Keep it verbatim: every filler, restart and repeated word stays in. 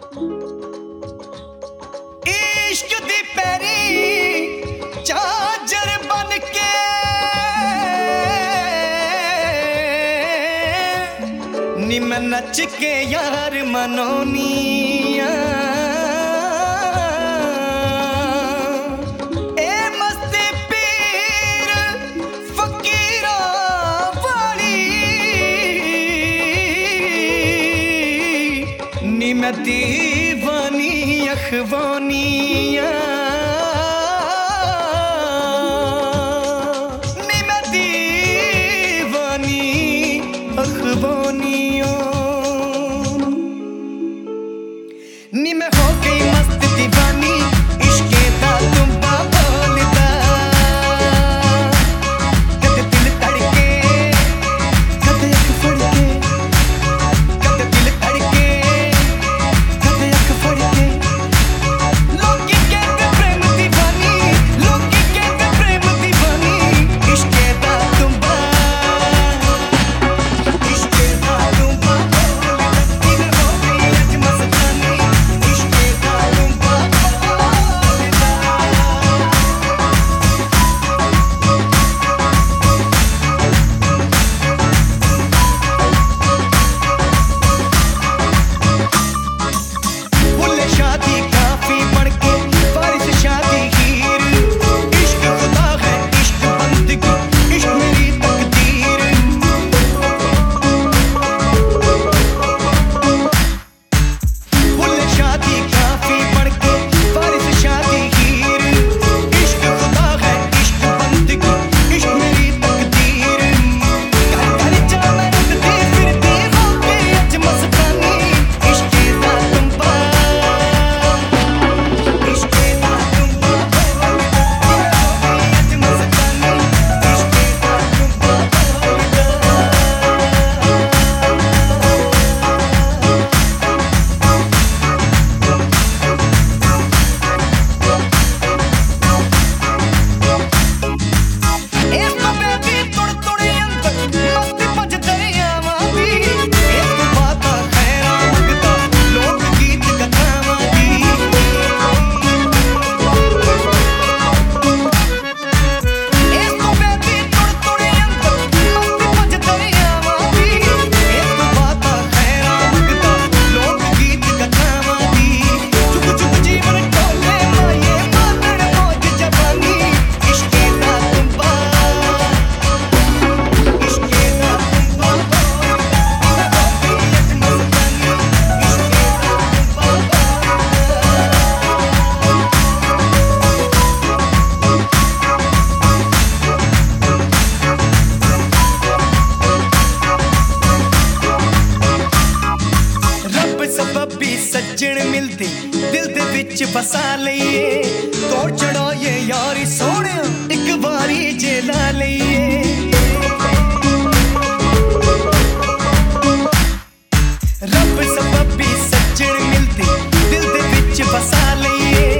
इश्क दी पैरी चादर बन के नी मैं नच के यार मनोनिया मैं दीवानी अखवानिया नी मैं दीवानी अखवानिया नी मैं हो गई मस्त दीवानी इश्के दा तुम्बा बोलदा कदे दिल तड़के कदे अख फड़ के कदे दिल तड़के सज्जन मिलते दिल दे विच बसा लईए तोड़ चढ़ाइए यारी सोने एक बारी जे ला लईए रब सबबी सज्जन मिलते दिल दे विच बसा लईए